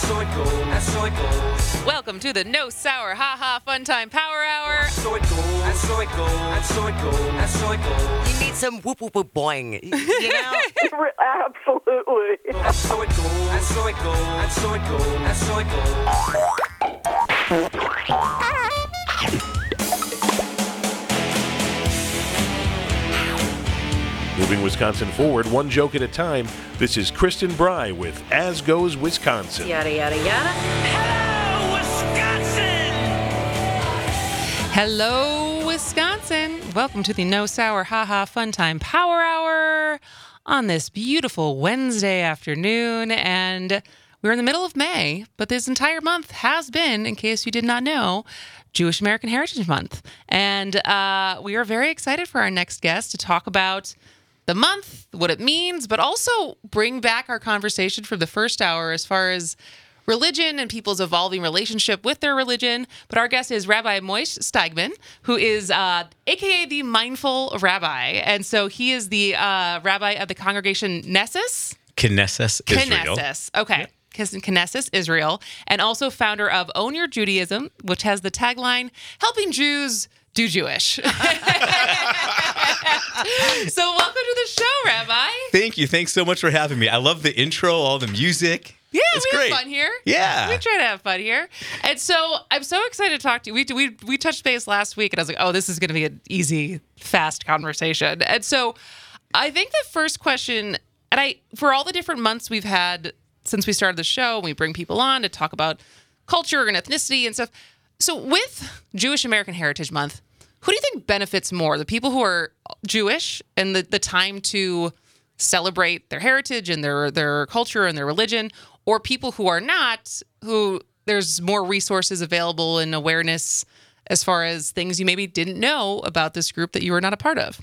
so it goes, and so it goes. Welcome to the No Sour Ha Ha Fun Time Power Hour. So it goes, and so it goes, and so it goes, and so it goes. You need some whoop whoop whoop boing, you know? Absolutely. And so it goes, and so it goes, and so it goes, and so it goes. Moving Wisconsin forward, one joke at a time. This is Kristen Bry with As Goes Wisconsin. Yada, yada, yada. Hello, Wisconsin! Hello, Wisconsin. Welcome to the No Sour Ha Ha Fun Time Power Hour on this beautiful Wednesday afternoon. And we're in the middle of May, but this entire month has been, in case you did not know, Jewish American Heritage Month. And we are very excited for our next guest to talk about the month, what it means, but also bring back our conversation from the first hour as far as religion and people's evolving relationship with their religion. But our guest is Rabbi Moishe Steigman, who is a.k.a. the Mindful Rabbi. And so he is the rabbi of the congregation Knesset. Knesset Israel. Knesset. Okay. Knesset Israel. And also founder of Own Your Judaism, which has the tagline, helping Jews do Jewish. So welcome to the show, Rabbi. Thank you. Thanks so much for having me. I love the intro, all the music. Yeah, it's we great. have fun here. Yeah. We try to have fun here. And so I'm so excited to talk to you. We touched base last week, and I was like, oh, this is going to be an easy, fast conversation. And so I think the first question, and for all the different months we've had since we started the show, we bring people on to talk about culture and ethnicity and stuff. So with Jewish American Heritage Month, who do you think benefits more? The people who are Jewish and the time to celebrate their heritage and their culture and their religion, or people who are not, who there's more resources available and awareness as far as things you maybe didn't know about this group that you were not a part of?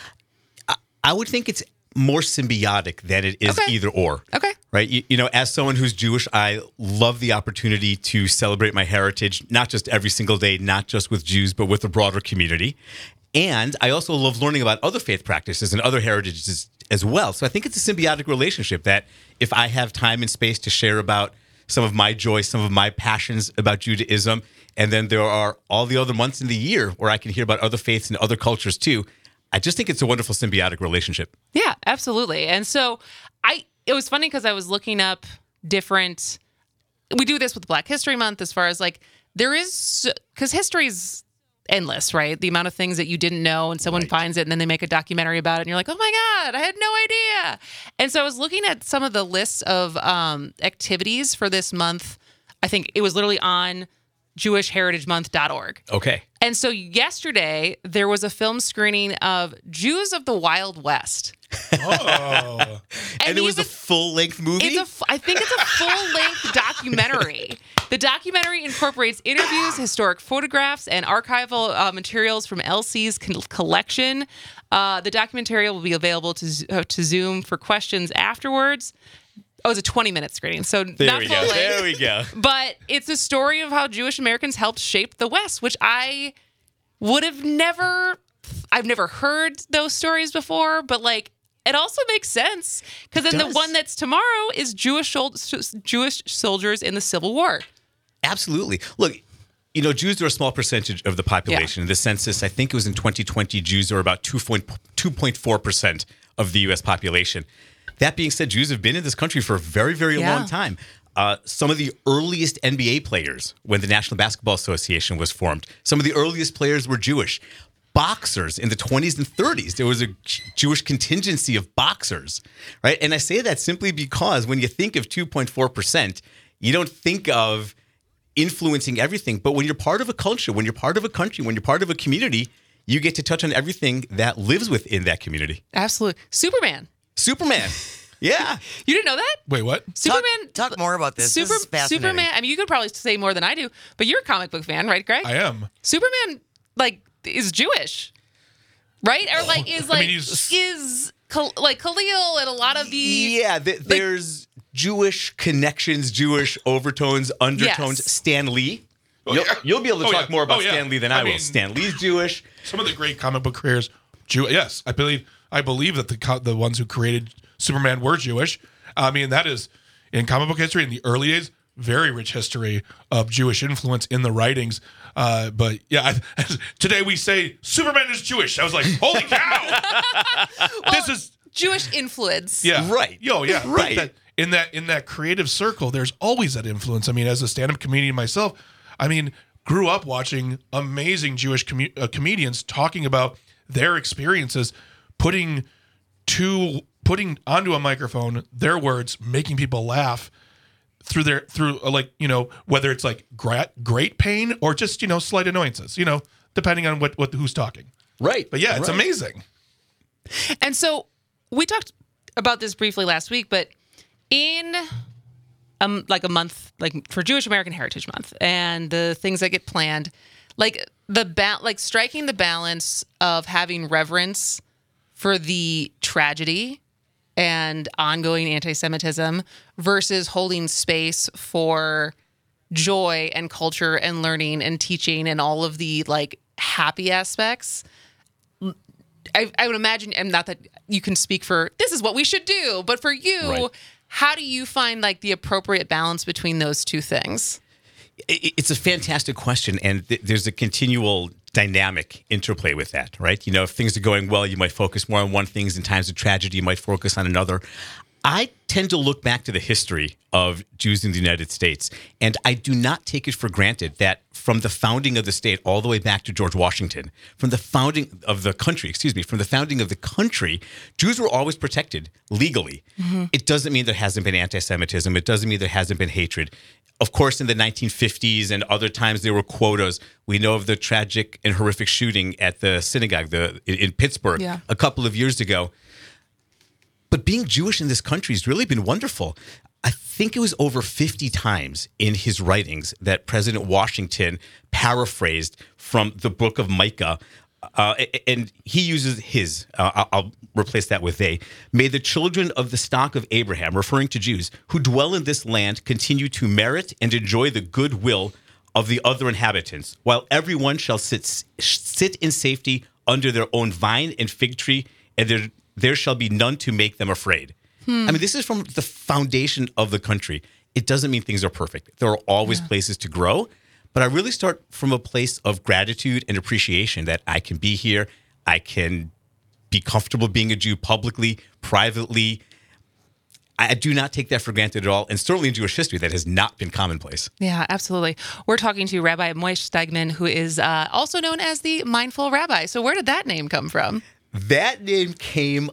I would think it's more symbiotic than it is either or. Okay. Right? You know, as someone who's Jewish, I love the opportunity to celebrate my heritage, not just every single day, not just with Jews, but with the broader community. And I also love learning about other faith practices and other heritages as well. So I think it's a symbiotic relationship that if I have time and space to share about some of my joy, some of my passions about Judaism, and then there are all the other months in the year where I can hear about other faiths and other cultures too, I just think it's a wonderful symbiotic relationship. Yeah, absolutely. And so it was funny because I was looking up different, we do this with Black History Month as far as like, there is, because history is endless, right? The amount of things that you didn't know and someone finds it and then they make a documentary about it and you're like, oh my God, I had no idea. And so I was looking at some of the lists of activities for this month. I think it was literally on jewishheritagemonth.org. Okay. And so yesterday, there was a film screening of Jews of the Wild West. Oh. And it was a full-length movie? I think it's a full-length documentary. The documentary incorporates interviews, historic photographs, and archival materials from LC's collection. The documentary will be available to Zoom for questions afterwards. Oh, it's a 20-minute screening, so not full length. There we go. But it's a story of how Jewish Americans helped shape the West, which I would have I've never heard those stories before, but like, it also makes sense because then the one that's tomorrow is Jewish soldiers in the Civil War. Absolutely. Look, you know, Jews are a small percentage of the population. In the census, I think it was in 2020, Jews are about 2.4% of the U.S. population. That being said, Jews have been in this country for a very, very long time. Some of the earliest NBA players, when the National Basketball Association was formed, some of the earliest players were Jewish. Boxers in the 20s and 30s, there was a Jewish contingency of boxers, right? And I say that simply because when you think of 2.4%, you don't think of influencing everything. But when you're part of a culture, when you're part of a country, when you're part of a community, you get to touch on everything that lives within that community. Absolutely. Superman. Yeah. You didn't know that? Wait, what? Superman. Talk more about this. This is fascinating. Superman. I mean, you could probably say more than I do, but you're a comic book fan, right, Greg? I am. Superman, like, is Jewish, right? Or like is like like Khalil and a lot of the there's Jewish connections, Jewish overtones, undertones. Yes. Stan Lee. Oh, You'll be able to talk more about Stan Lee than I will. mean, Stan Lee's Jewish. Some of the great comic book creators, yes, I believe that the ones who created Superman were Jewish. I mean, that is in comic book history in the early days. very rich history of Jewish influence in the writings. But yeah, today we say Superman is Jewish. I was like, holy cow! This is Jewish influence. yeah, Right. Yo, yeah, Right. In that creative circle, there's always that influence. I mean, as a stand-up comedian myself, I mean, grew up watching amazing Jewish comedians talking about their experiences, putting onto a microphone their words, making people laugh through like, you know, whether it's like great pain or just, you know, slight annoyances, you know, depending on what who's talking. Right. But yeah, it's Right. amazing. And so we talked about this briefly last week, but in like a month, like for Jewish American Heritage Month, and the things that get planned, like striking the balance of having reverence for the tragedy and ongoing anti-Semitism versus holding space for joy and culture and learning and teaching and all of the like happy aspects. I would imagine, and not that you can speak for this is what we should do, but for you, Right. how do you find like the appropriate balance between those two things? It's a fantastic question, and there's a continual dynamic interplay with that, right? You know, if things are going well, you might focus more on one thing. In times of tragedy, you might focus on another. I tend to look back to the history of Jews in the United States, and I do not take it for granted that from the founding of the state all the way back to George Washington, from the founding of the country, Jews were always protected legally. Mm-hmm. It doesn't mean there hasn't been anti-Semitism. It doesn't mean there hasn't been hatred. Of course, in the 1950s and other times, there were quotas. We know of the tragic and horrific shooting at the synagogue in Pittsburgh a couple of years ago. But being Jewish in this country has really been wonderful. I think it was over 50 times in his writings that President Washington paraphrased from the book of Micah. And he uses his, I'll replace that with they. May the children of the stock of Abraham, referring to Jews, who dwell in this land continue to merit and enjoy the goodwill of the other inhabitants, while everyone shall sit in safety under their own vine and fig tree, and there shall be none to make them afraid. I mean, this is from the foundation of the country. It doesn't mean things are perfect. There are always places to grow. But I really start from a place of gratitude and appreciation that I can be here. I can be comfortable being a Jew publicly, privately. I do not take that for granted at all. And certainly in Jewish history, that has not been commonplace. Yeah, absolutely. We're talking to Rabbi Moishe Steigman, who is also known as the Mindful Rabbi. So where did that name come from? That name came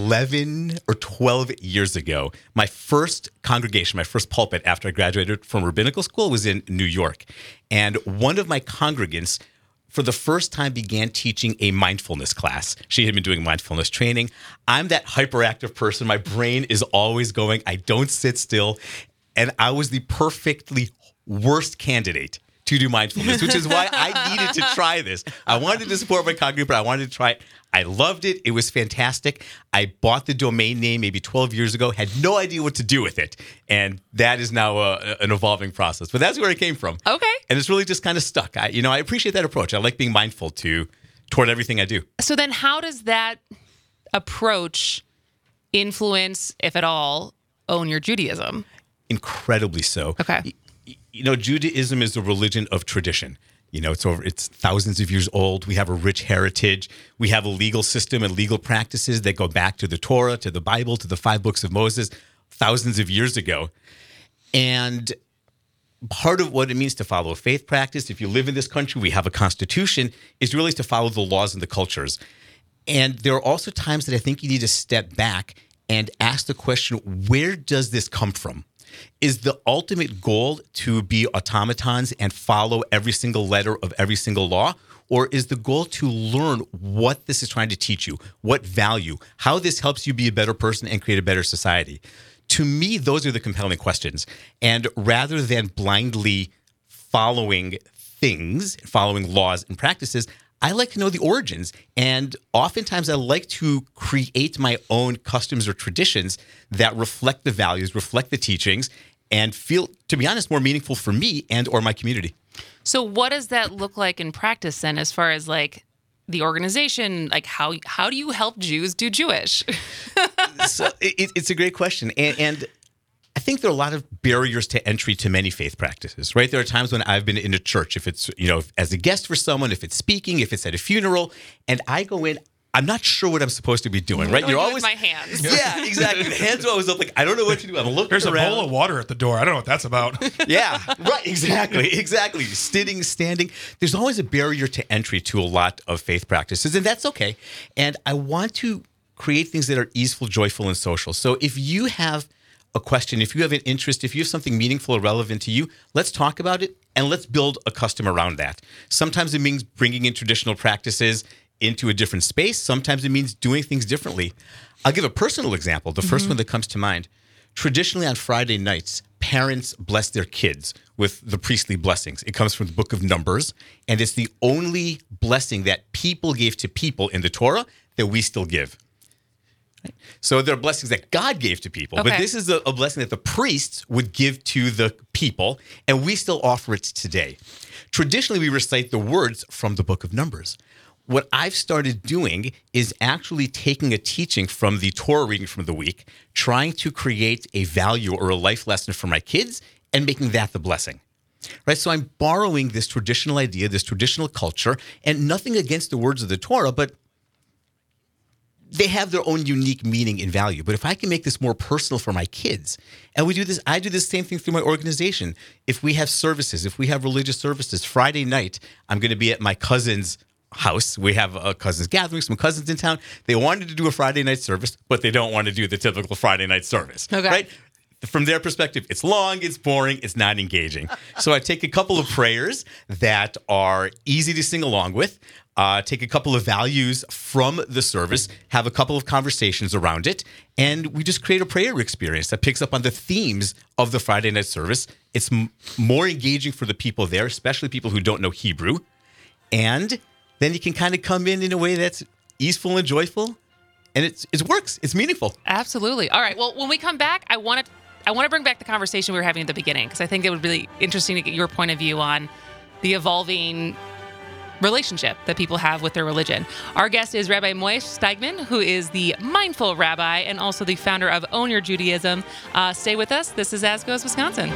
11 or 12 years ago. My first congregation, my first pulpit after I graduated from rabbinical school was in New York. And one of my congregants, for the first time, began teaching a mindfulness class. She had been doing mindfulness training. I'm that hyperactive person. My brain is always going. I don't sit still. And I was the perfectly worst candidate to do mindfulness, which is why I needed to try this. I wanted to support my congregation, but I wanted to try it. I loved it. It was fantastic. I bought the domain name maybe 12 years ago, had no idea what to do with it. And that is now an evolving process. But that's where it came from. Okay. And it's really just kind of stuck. I appreciate that approach. I like being mindful toward everything I do. So then how does that approach influence, if at all, own your Judaism? Incredibly so. Okay. Judaism is a religion of tradition. It's thousands of years old. We have a rich heritage. We have a legal system and legal practices that go back to the Torah, to the Bible, to the 5 books of Moses, thousands of years ago. And part of what it means to follow a faith practice, if you live in this country, we have a constitution, is really to follow the laws and the cultures. And there are also times that I think you need to step back and ask the question, where does this come from? Is the ultimate goal to be automatons and follow every single letter of every single law? Or is the goal to learn what this is trying to teach you, what value, how this helps you be a better person and create a better society? To me, those are the compelling questions. And rather than blindly following things, following laws and practices, I like to know the origins. And oftentimes I like to create my own customs or traditions that reflect the values, reflect the teachings, and feel, to be honest, more meaningful for me and or my community. So what does that look like in practice then, as far as like the organization? Like how do you help Jews do Jewish? So it's a great question. And I think there are a lot of barriers to entry to many faith practices, right? There are times when I've been in a church, if it's, as a guest for someone, if it's speaking, if it's at a funeral, and I go in, I'm not sure what I'm supposed to be doing, right? You're always my hands. Yeah, exactly. The hands are always up, like, I don't know what to do. I'm looking There's around. a bowl of water at the door. I don't know what that's about. Yeah, right. Exactly. Sitting, standing. There's always a barrier to entry to a lot of faith practices, and that's okay. And I want to create things that are easeful, joyful, and social. So if you have a question, if you have an interest, if you have something meaningful or relevant to you, let's talk about it and let's build a custom around that. Sometimes it means bringing in traditional practices into a different space. Sometimes it means doing things differently. I'll give a personal example. The first one that comes to mind. Traditionally on Friday nights, parents bless their kids with the priestly blessings. It comes from the book of Numbers, and it's the only blessing that people gave to people in the Torah that we still give. So there are blessings that God gave to people, but this is a blessing that the priests would give to the people, and we still offer it today. Traditionally, we recite the words from the book of Numbers. What I've started doing is actually taking a teaching from the Torah reading from the week, trying to create a value or a life lesson for my kids and making that the blessing. Right? So I'm borrowing this traditional idea, this traditional culture, and nothing against the words of the Torah, but they have their own unique meaning and value. But if I can make this more personal for my kids, and we do this, I do the same thing through my organization. If we have services, if we have religious services, Friday night, I'm going to be at my cousin's house. We have a cousins gathering, some cousins in town. They wanted to do a Friday night service, but they don't want to do the typical Friday night service. Okay. Right? From their perspective, it's long, it's boring, it's not engaging. So I take a couple of prayers that are easy to sing along with, take a couple of values from the service, have a couple of conversations around it, and we just create a prayer experience that picks up on the themes of the Friday night service. It's more engaging for the people there, especially people who don't know Hebrew. And then you can kind of come in a way that's easeful and joyful, and it works. It's meaningful. Absolutely. All right. Well, when we come back, I want to bring back the conversation we were having at the beginning, because I think it would be really interesting to get your point of view on the evolving relationship that people have with their religion. Our guest is Rabbi Moishe Steigman, who is the Mindful Rabbi and also the founder of Own Your Judaism. Stay with us. This is As Goes Wisconsin.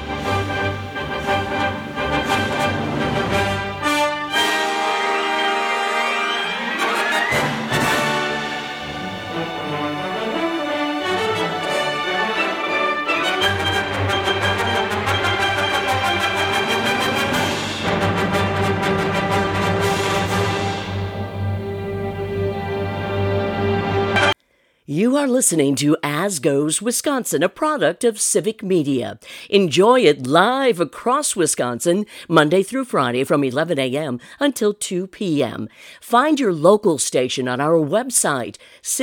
You are listening to As Goes Wisconsin, a product of Civic Media. Enjoy it live across Wisconsin, Monday through Friday from 11 a.m. until 2 p.m. Find your local station on our website,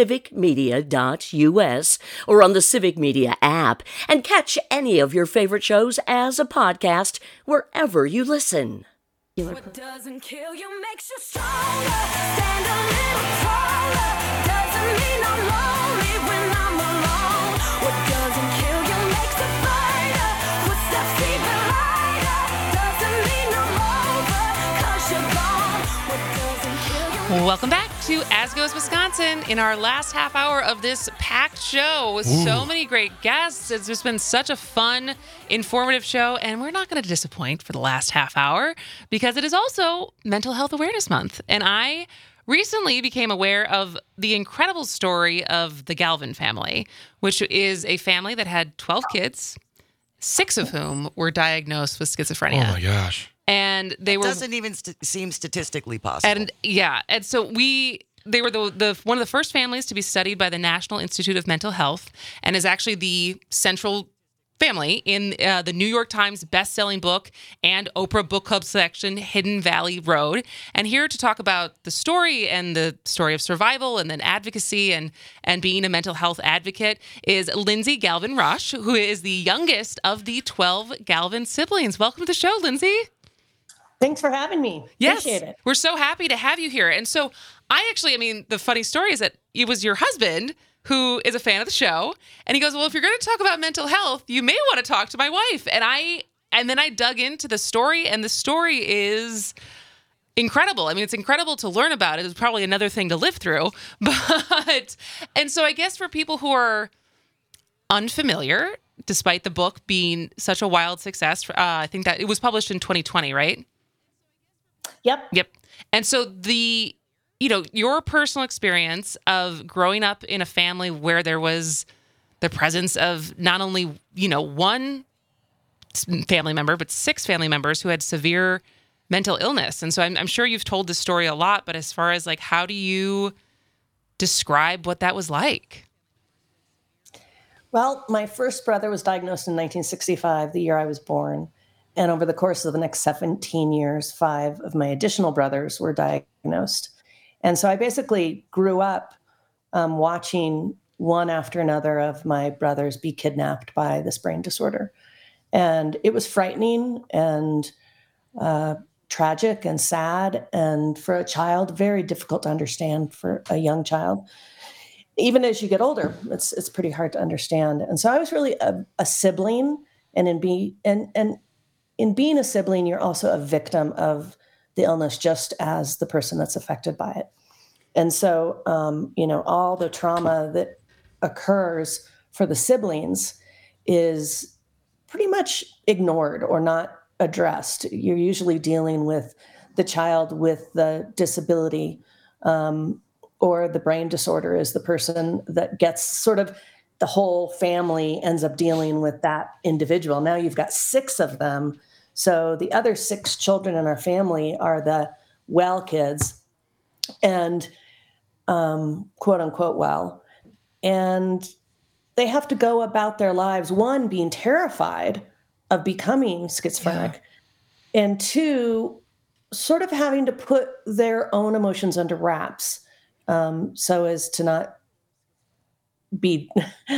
civicmedia.us, or on the Civic Media app, and catch any of your favorite shows as a podcast wherever you listen. What doesn't kill you makes you stronger. Stand a little taller. Doesn't mean I'm lonely when I'm alone. What doesn't kill you makes a fighter. Footsteps even lighter. Doesn't mean I'm over, 'cause you're gone. What doesn't kill you. Welcome back to As Goes Wisconsin in our last half hour of this packed show with so many great guests. It's just been such a fun, informative show, and we're not going to disappoint for the last half hour because it is also Mental Health Awareness Month. And I recently became aware of the incredible story of the Galvin family, which is a family that had 12 kids, 6 of whom were diagnosed with schizophrenia. Oh my gosh. And they were Doesn't even seem statistically possible. and so they were the one of the first families to be studied by the National Institute of Mental Health, and is actually the central family in the New York Times best-selling book and Oprah Book Club section, Hidden Valley Road. And here to talk about the story and the story of survival and then advocacy and being a mental health advocate is Lindsay Galvin Rush, who is the youngest of the 12 Galvin siblings. Welcome to the show, Lindsay. Thanks for having me. Yes, Appreciate it. we're so happy to have you here. And so the funny story is that it was your husband who is a fan of the show. And he goes, well, if you're going to talk about mental health, you may want to talk to my wife. And then I dug into the story, and the story is incredible. I mean, it's incredible to learn about. It was probably another thing to live through. And so I guess for people who are unfamiliar, despite the book being such a wild success. I think that it was published in 2020, right? Yep. And so your personal experience of growing up in a family where there was the presence of not only, one family member, but 6 family members who had severe mental illness. And so I'm sure you've told this story a lot, but as far as like, how do you describe what that was like? Well, my first brother was diagnosed in 1965, the year I was born. And over the course of the next 17 years, 5 of my additional brothers were diagnosed. And so I basically grew up watching one after another of my brothers be kidnapped by this brain disorder. And it was frightening and tragic and sad. And for a child, very difficult to understand for a young child. Even as you get older, it's pretty hard to understand. And so I was really a sibling. And in being a sibling, you're also a victim of the illness, just as the person that's affected by it. And so, all the trauma that occurs for the siblings is pretty much ignored or not addressed. You're usually dealing with the child with the disability or the brain disorder is the person that gets sort of the whole family ends up dealing with that individual. Now you've got 6 of them. So the other 6 children in our family are the well kids and quote unquote well. And they have to go about their lives, 1, being terrified of becoming schizophrenic, and 2, sort of having to put their own emotions under wraps so as to not be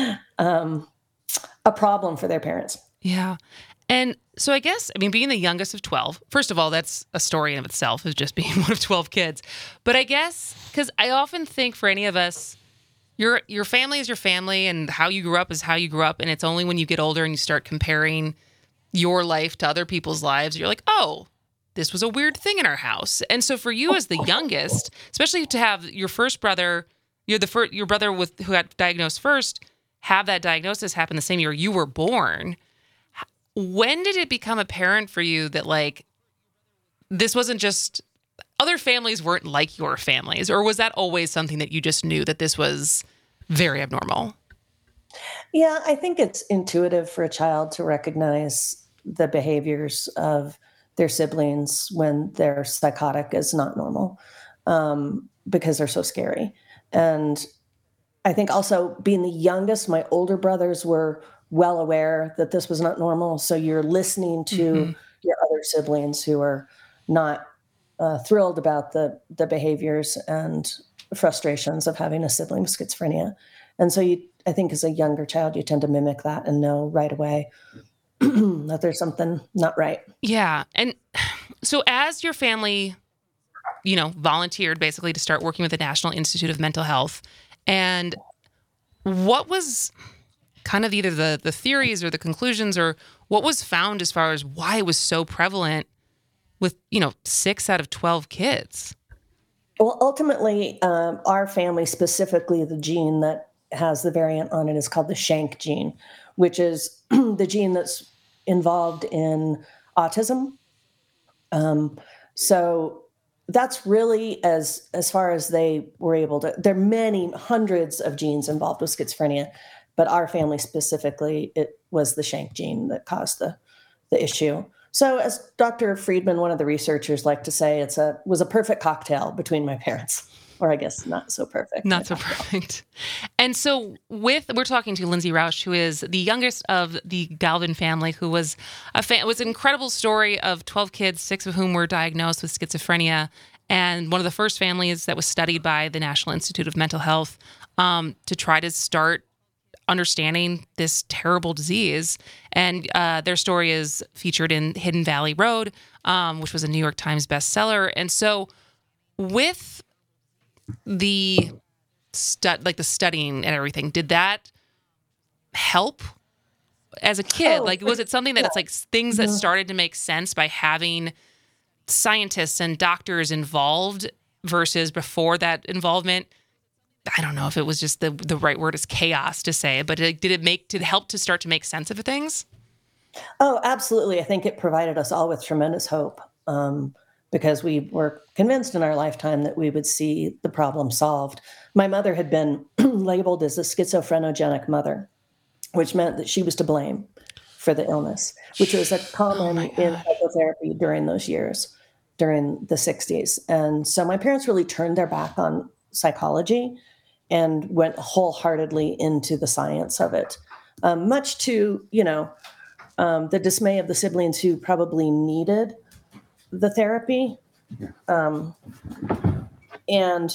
a problem for their parents. Yeah. And so I guess, being the youngest of 12, first of all, that's a story in of itself, is just being one of 12 kids. But I guess, because I often think for any of us, your family is your family and how you grew up is how you grew up. And it's only when you get older and you start comparing your life to other people's lives, you're like, oh, this was a weird thing in our house. And so for you as the youngest, especially to have your first brother, your brother who got diagnosed first, have that diagnosis happen the same year you were born. When did it become apparent for you that like this wasn't just other families weren't like your families, or was that always something that you just knew that this was very abnormal? Yeah, I think it's intuitive for a child to recognize the behaviors of their siblings when they're psychotic is not normal because they're so scary. And I think also being the youngest, my older brothers were well aware that this was not normal. So you're listening to your other siblings who are not thrilled about the behaviors and frustrations of having a sibling with schizophrenia. And so I think as a younger child, you tend to mimic that and know right away that there's something not right. Yeah. And so as your family, volunteered basically to start working with the National Institute of Mental Health, and what was kind of either the theories or the conclusions or what was found as far as why it was so prevalent with, 6 out of 12 kids? Well, ultimately, our family, specifically the gene that has the variant on it, is called the Shank gene, which is the gene that's involved in autism. So that's really as far as they were able to. There are many hundreds of genes involved with schizophrenia, but our family specifically, it was the Shank gene that caused the issue. So as Dr. Friedman, one of the researchers, liked to say, was a perfect cocktail between my parents, or I guess not so perfect. Not so perfect. And so we're talking to Lindsay Rausch, who is the youngest of the Galvin family, who was was an incredible story of 12 kids, 6 of whom were diagnosed with schizophrenia, and one of the first families that was studied by the National Institute of Mental Health to try to start understanding this terrible disease. And their story is featured in Hidden Valley Road, which was a New York Times bestseller. And so with the studying and everything, did that help as a kid? Was it something that it's like things that started to make sense by having scientists and doctors involved versus before that involvement? I don't know if it was just the right word is chaos to say, but did it help to start to make sense of things? Oh, absolutely. I think it provided us all with tremendous hope, because we were convinced in our lifetime that we would see the problem solved. My mother had been labeled as a schizophrenic mother, which meant that she was to blame for the illness, which was a common in psychotherapy during those years, during the 60s. And so my parents really turned their back on psychology and went wholeheartedly into the science of it, much to, the dismay of the siblings who probably needed the therapy. And,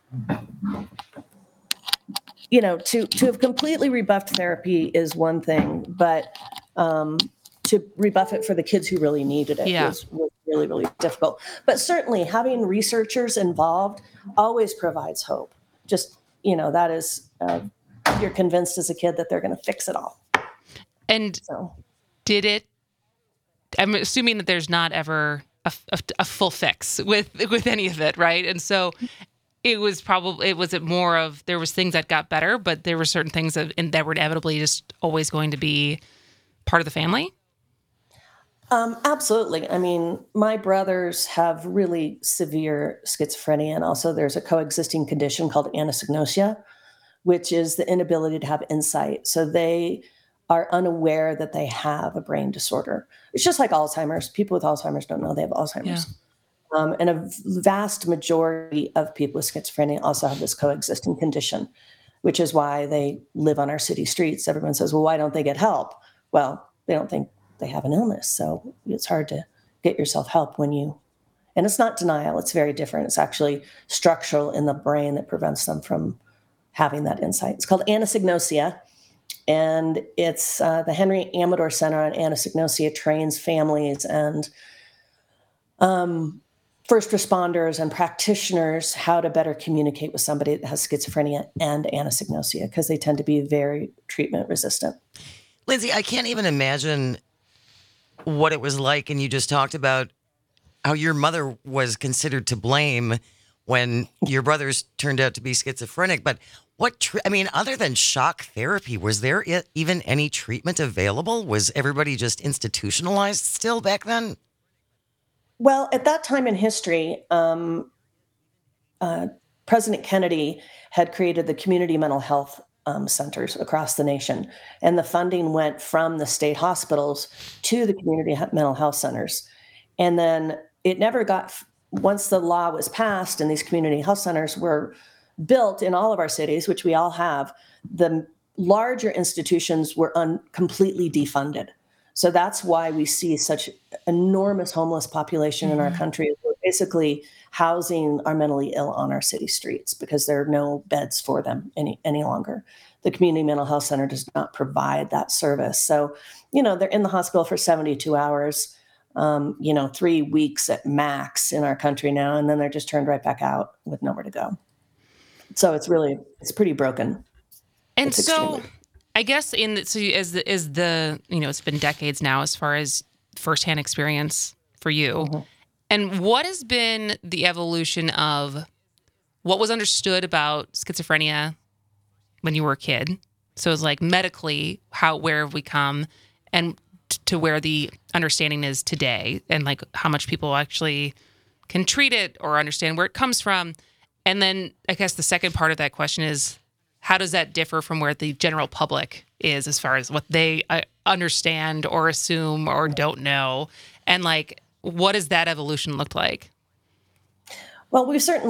to have completely rebuffed therapy is one thing, but to rebuff it for the kids who really needed it was really, really difficult. But certainly having researchers involved always provides hope. Just, that is, you're convinced as a kid that they're going to fix it all. And I'm assuming that there's not ever a full fix with any of it, right? And so it was more of, there was things that got better, but there were certain things that were inevitably just always going to be part of the family? Absolutely. I mean, my brothers have really severe schizophrenia, and also there's a coexisting condition called anosognosia, which is the inability to have insight. So they are unaware that they have a brain disorder. It's just like Alzheimer's. People with Alzheimer's don't know they have Alzheimer's. Yeah. And a vast majority of people with schizophrenia also have this coexisting condition, which is why they live on our city streets. Everyone says, well, why don't they get help? Well, they don't think they have an illness. So it's hard to get yourself help and it's not denial. It's very different. It's actually structural in the brain that prevents them from having that insight. It's called anosognosia. And it's the Henry Amador Center on Anosognosia trains families and first responders and practitioners how to better communicate with somebody that has schizophrenia and anosognosia, because they tend to be very treatment resistant. Lindsay, I can't even imagine what it was like. And you just talked about how your mother was considered to blame when your brothers turned out to be schizophrenic. But other than shock therapy, was there even any treatment available? Was everybody just institutionalized still back then? Well, at that time in history, President Kennedy had created the community mental health centers across the nation. And the funding went from the state hospitals to the community mental health centers. And then it never once the law was passed and these community health centers were built in all of our cities, which we all have, the larger institutions were completely defunded. So that's why we see such enormous homeless population in our country. We're basically housing our mentally ill on our city streets because there are no beds for them any longer. The community mental health center does not provide that service. So, they're in the hospital for 72 hours, 3 weeks at max in our country now, and then they're just turned right back out with nowhere to go. So it's pretty broken. And so I guess it's been decades now as far as firsthand experience for you. Mm-hmm. And what has been the evolution of what was understood about schizophrenia when you were a kid? So it's like medically, where have we come, and to where the understanding is today, and like how much people actually can treat it or understand where it comes from. And then I guess the second part of that question is, how does that differ from where the general public is as far as what they understand or assume or don't know? And what does that evolution look like? Well,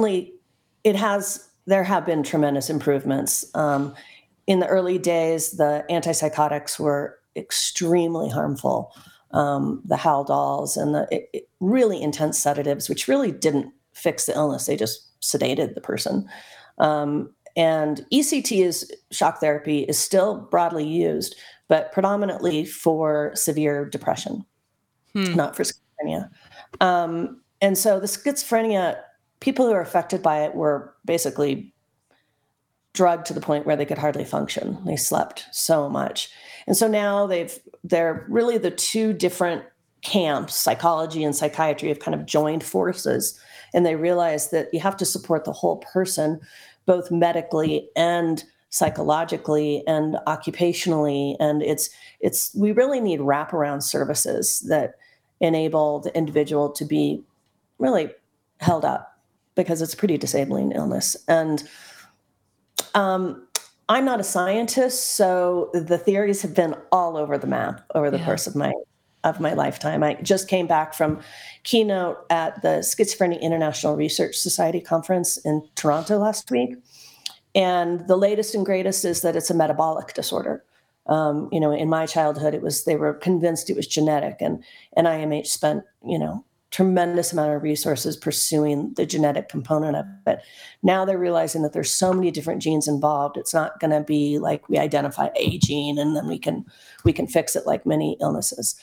there have been tremendous improvements. In the early days, the antipsychotics were extremely harmful. The Haldols and the really intense sedatives, which really didn't fix the illness. They just sedated the person. And ECT shock therapy is still broadly used, but predominantly for severe depression, not for schizophrenia. And so the schizophrenia, people who are affected by it were basically drugged to the point where they could hardly function. They slept so much. And so now they're really the two different camps, psychology and psychiatry, have kind of joined forces. And they realize that you have to support the whole person, both medically and psychologically and occupationally. And we really need wraparound services that enable the individual to be really held up, because it's a pretty disabling illness. And I'm not a scientist, so the theories have been all over the map over the course of my lifetime. I just came back from keynote at the Schizophrenia International Research Society conference in Toronto last week. And the latest and greatest is that it's a metabolic disorder. In my childhood, they were convinced it was genetic, and NIMH spent, tremendous amount of resources pursuing the genetic component of it. Now they're realizing that there's so many different genes involved. It's not going to be like we identify a gene and then we can fix it like many illnesses.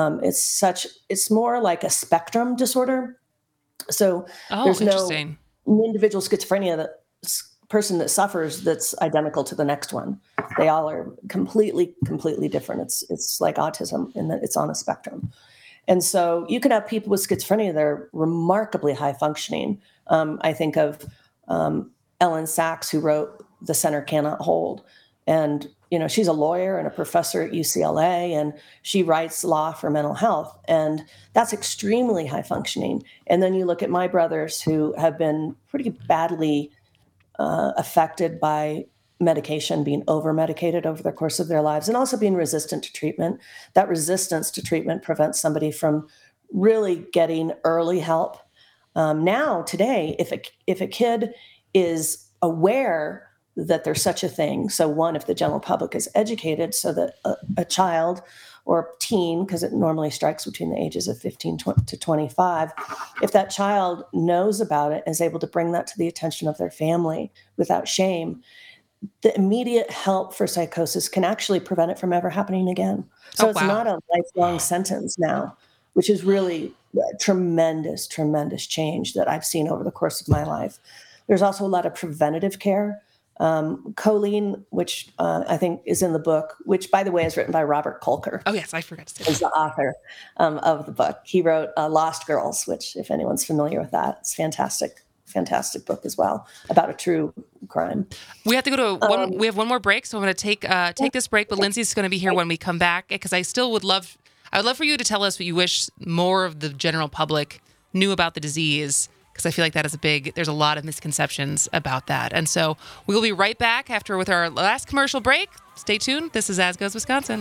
It's more like a spectrum disorder. So there's no individual schizophrenia person that suffers that's identical to the next one. They all are completely different. It's like autism in that it's on a spectrum. And so you can have people with schizophrenia that are remarkably high functioning. I think of Ellen Sachs, who wrote The Center Cannot Hold. And, she's a lawyer and a professor at UCLA, and she writes law for mental health. And that's extremely high functioning. And then you look at my brothers who have been pretty badly affected by medication, being over-medicated over the course of their lives, and also being resistant to treatment. That resistance to treatment prevents somebody from really getting early help. Now, today, if a kid is aware that there's such a thing, so one, if the general public is educated so that a child or teen, because it normally strikes between the ages of 15 to 25, if that child knows about it and is able to bring that to the attention of their family without shame, the immediate help for psychosis can actually prevent it from ever happening again. So it's not a lifelong sentence now, which is really a tremendous change that I've seen over the course of my life. There's also a lot of preventative care. Choline, which I think is in the book, which, by the way, is written by Robert Kolker. Oh, yes, I forgot to say is the author of the book. He wrote Lost Girls, which, if anyone's familiar with that, it's fantastic book as well, about a true crime. We have to go to we have one more break, so I'm going to take this break, but Lindsay's going to be here when we come back, because I would love for you to tell us what you wish more of the general public knew about the disease, because I feel like that is there's a lot of misconceptions about that. And so we will be right back with our last commercial break. Stay tuned. This is As Goes Wisconsin.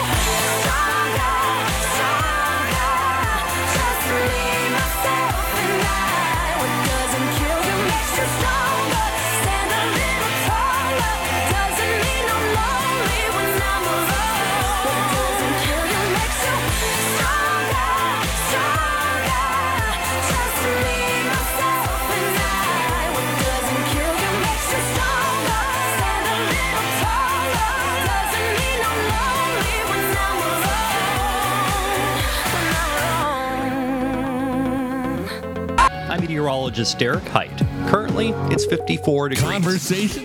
I'm meteorologist Derek Height. Currently, it's 54 degrees. Conversation.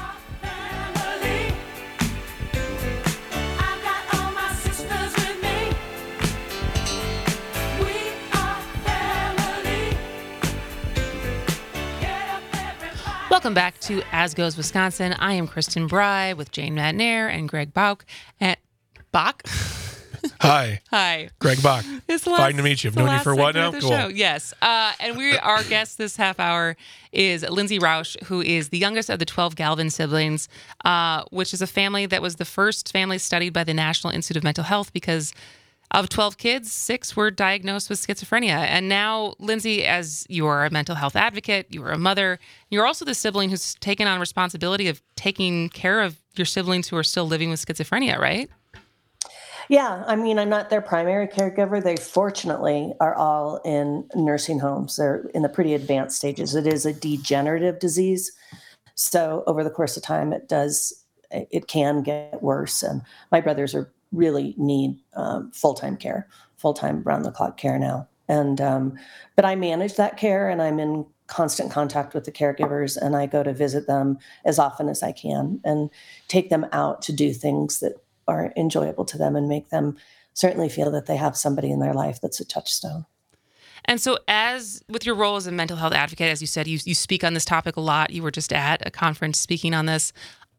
Welcome back to As Goes Wisconsin. I am Kristen Bry with Jane Madnair and Greg Bach. Bach? Hi. Hi. Greg Bach. Fine to meet you. I've known you for what now? Cool. Show. Yes. And our guest this half hour is Lindsay Rausch, who is the youngest of the 12 Galvin siblings, which is a family that was the first family studied by the National Institute of Mental Health, because of 12 kids, 6 were diagnosed with schizophrenia. And now, Lindsay, as you are a mental health advocate, you are a mother, you're also the sibling who's taken on responsibility of taking care of your siblings who are still living with schizophrenia, right? Yeah, I mean, I'm not their primary caregiver. They fortunately are all in nursing homes. They're in the pretty advanced stages. It is a degenerative disease. So over the course of time, it can get worse. And my brothers really need full-time care, full-time round-the-clock care now. And but I manage that care, and I'm in constant contact with the caregivers, and I go to visit them as often as I can and take them out to do things that are enjoyable to them and make them certainly feel that they have somebody in their life that's a touchstone. And so, as with your role as a mental health advocate, as you said, you speak on this topic a lot. You were just at a conference speaking on this.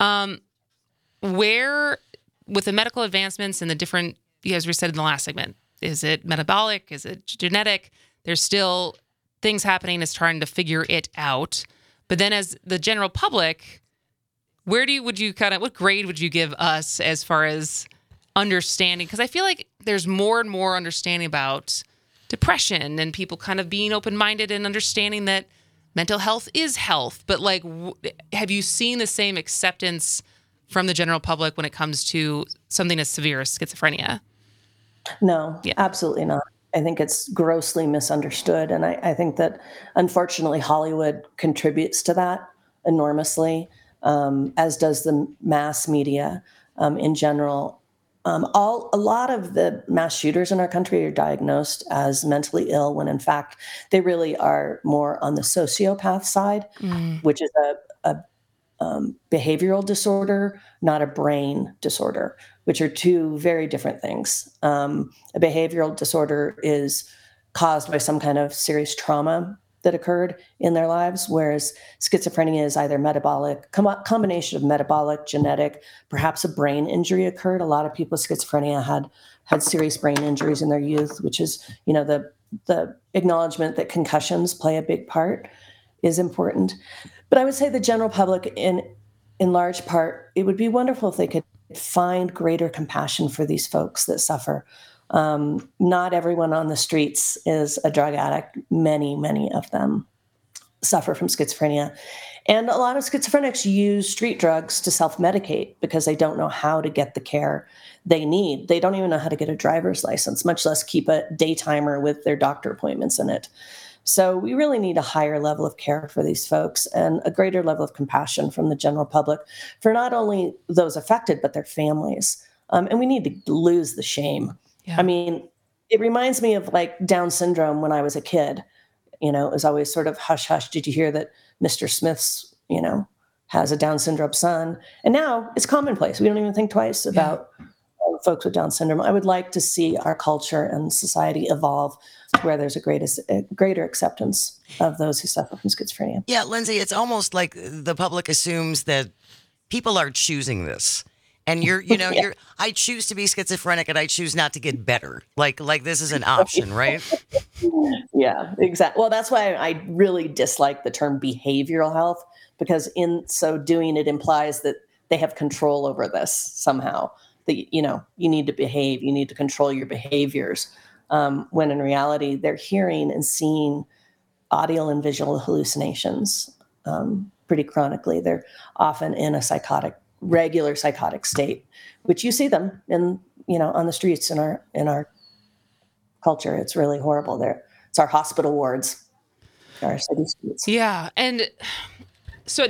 Where, with the medical advancements and the different, as we said in the last segment, is it metabolic? Is it genetic? There's still things happening as trying to figure it out. But then, as the general public, what grade would you give us as far as understanding? Because I feel like there's more and more understanding about depression and people kind of being open-minded and understanding that mental health is health. But like, have you seen the same acceptance from the general public when it comes to something as severe as schizophrenia? No, absolutely not. I think it's grossly misunderstood. And I think that, unfortunately, Hollywood contributes to that enormously, as does the mass media in general. A lot of the mass shooters in our country are diagnosed as mentally ill when, in fact, they really are more on the sociopath side, which is a behavioral disorder, not a brain disorder, which are two very different things. A behavioral disorder is caused by some kind of serious trauma that occurred in their lives, whereas schizophrenia is either metabolic, combination of metabolic, genetic, perhaps a brain injury occurred. A lot of people with schizophrenia had serious brain injuries in their youth, which is, the acknowledgement that concussions play a big part is important. But I would say the general public, in large part, it would be wonderful if they could find greater compassion for these folks that suffer. Not everyone on the streets is a drug addict. Many of them suffer from schizophrenia. And a lot of schizophrenics use street drugs to self-medicate because they don't know how to get the care they need. They don't even know how to get a driver's license, much less keep a daytimer with their doctor appointments in it. So we really need a higher level of care for these folks and a greater level of compassion from the general public for not only those affected, but their families. And we need to lose the shame. Yeah. I mean, it reminds me of like Down syndrome when I was a kid. It was always sort of hush, hush. Did you hear that Mr. Smith's, has a Down syndrome son? And now it's commonplace. We don't even think twice about folks with Down syndrome. I would like to see our culture and society evolve to where there's a greater acceptance of those who suffer from schizophrenia. Yeah, Lindsay, it's almost like the public assumes that people are choosing this. And I choose to be schizophrenic and I choose not to get better. Like this is an option, right? Yeah, exactly. Well, that's why I really dislike the term behavioral health, because in so doing, it implies that they have control over this somehow. That, you need to behave, you need to control your behaviors. When in reality, they're hearing and seeing audio and visual hallucinations pretty chronically. They're often in a regular psychotic state, which you see them in, on the streets in our culture. It's really horrible. It's our hospital wards, our city streets. Yeah. And so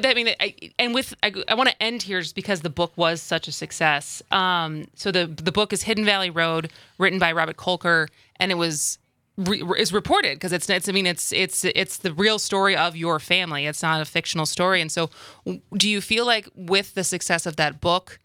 I want to end here just because the book was such a success. So the book is Hidden Valley Road, written by Robert Kolker, and it was is reported because it's the real story of your family. It's not a fictional story. And so do you feel like with the success of that book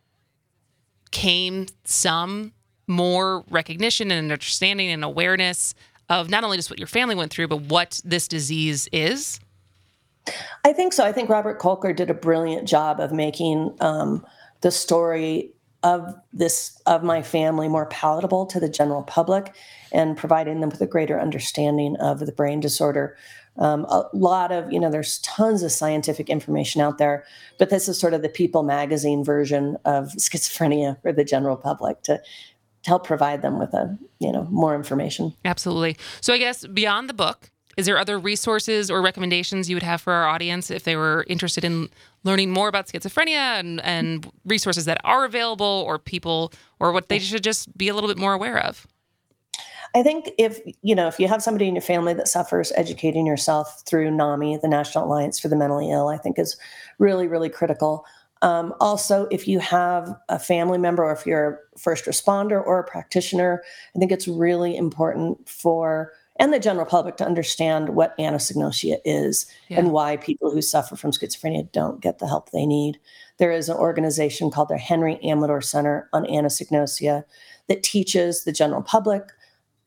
came some more recognition and understanding and awareness of not only just what your family went through, but what this disease is? I think so. I think Robert Kolker did a brilliant job of making the story of my family more palatable to the general public and providing them with a greater understanding of the brain disorder. A lot of, there's tons of scientific information out there, but this is sort of the People magazine version of schizophrenia for the general public to help provide them with more information. Absolutely. So I guess beyond the book, is there other resources or recommendations you would have for our audience if they were interested in learning more about schizophrenia and resources that are available or people or what they should just be a little bit more aware of? I think if you have somebody in your family that suffers, educating yourself through NAMI, the National Alliance for the Mentally Ill, I think is really, really critical. Also, if you have a family member or if you're a first responder or a practitioner, I think it's really important and the general public to understand what anosognosia is and why people who suffer from schizophrenia don't get the help they need. There is an organization called the Henry Amador Center on Anosognosia that teaches the general public,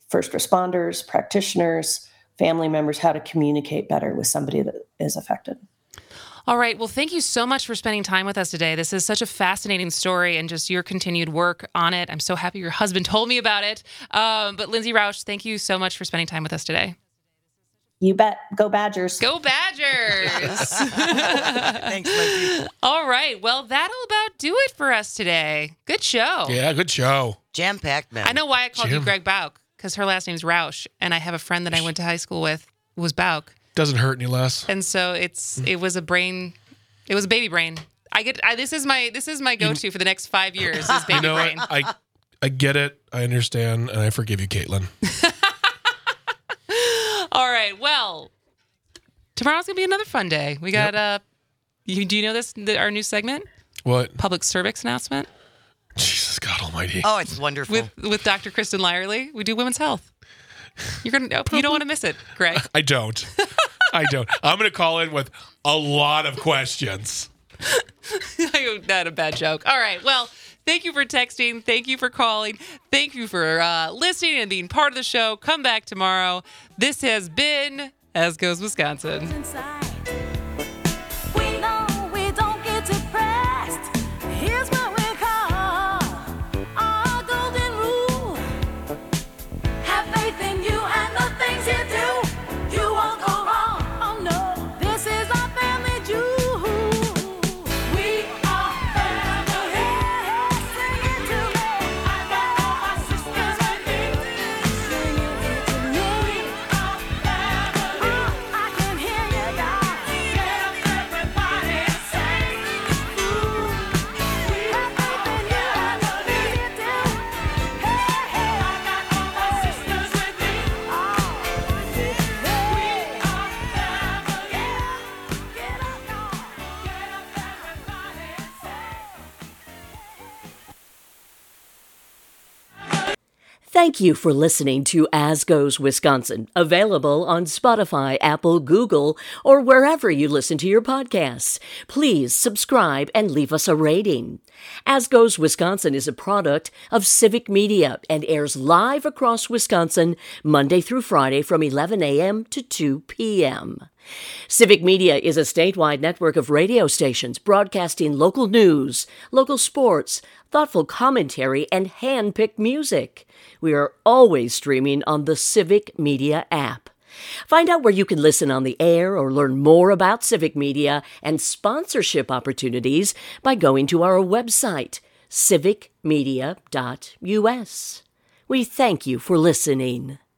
first responders, practitioners, family members, how to communicate better with somebody that is affected. All right. Well, thank you so much for spending time with us today. This is such a fascinating story and just your continued work on it. I'm so happy your husband told me about it. But Lindsay Rausch, thank you so much for spending time with us today. You bet. Go Badgers. Go Badgers. Thanks, Lindsay. All right. Well, that'll about do it for us today. Good show. Yeah, good show. Jam-packed, man. I know why I called you Jim. Greg Bauk, because her last name's Rausch, and I have a friend that I went to high school with who was Bauk. Doesn't hurt any less. And so it was a baby brain. This is my go-to for the next 5 years is baby You know brain. what? I get it. I understand. And I forgive you, Caitlin. All right. Well, tomorrow's going to be another fun day. We got, do you know this, our new segment? What? Public service announcement Jesus God almighty. Oh, it's wonderful. with Dr. Kristen Lyerly. We do women's health. You don't want to miss it, Greg. I don't. I'm going to call in with a lot of questions. Not a bad joke. All right. Well, thank you for texting. Thank you for calling. Thank you for listening and being part of the show. Come back tomorrow. This has been As Goes Wisconsin. We know we don't get depressed. Here's what we call our golden rule. Have faith in you and the things you do. You won't go wrong. Oh no, this is our family jewel. We are family. Sing it to me. I got all my sisters with me. Sing it to me. We are family. I can hear you, God. Get up, everybody, sing. We have faith in you and the things you do. Hey, hey, I got all my sisters with me. We are family. Get up, y'all. Get up, everybody, sing. Thank you for listening to As Goes Wisconsin, available on Spotify, Apple, Google, or wherever you listen to your podcasts. Please subscribe and leave us a rating. As Goes Wisconsin is a product of Civic Media and airs live across Wisconsin Monday through Friday from 11 a.m. to 2 p.m. Civic Media is a statewide network of radio stations broadcasting local news, local sports, thoughtful commentary, and hand-picked music. We are always streaming on the Civic Media app. Find out where you can listen on the air or learn more about Civic Media and sponsorship opportunities by going to our website, civicmedia.us. We thank you for listening.